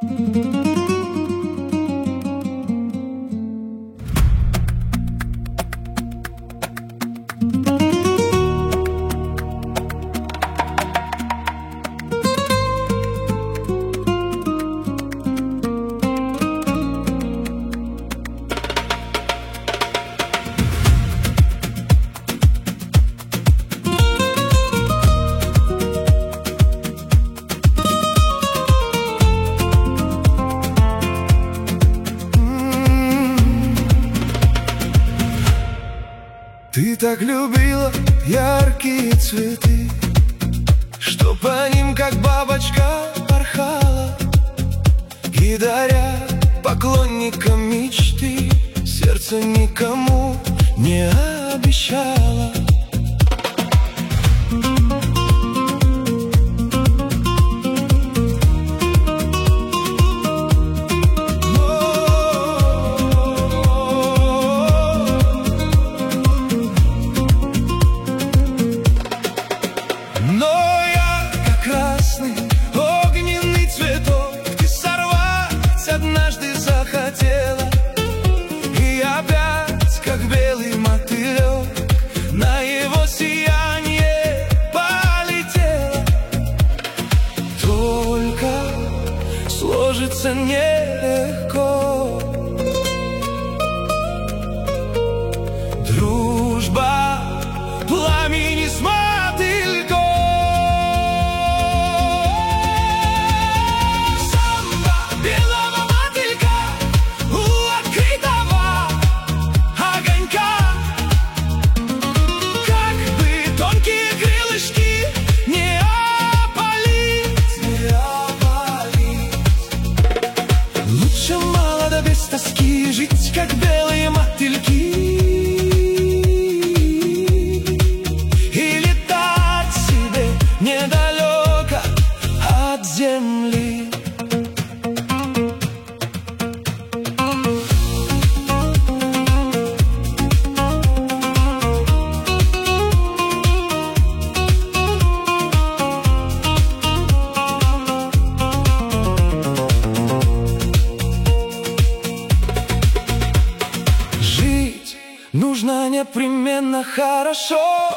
Ты так любила яркие цветы, что по ним, как бабочка, порхала, и, даря поклонникам мечты, сердце никому не обещала. Но я, как красный огненный цветок, ты сорвать однажды захотела, и опять, как белый мотылек, на его сияние полетела. Только сложится нелегко. Дружба пламени с мотыльком. Лучше молодо без тоски жить, как белые мотыльки, и летать себе недалеко от земли. Нужно непременно хорошо.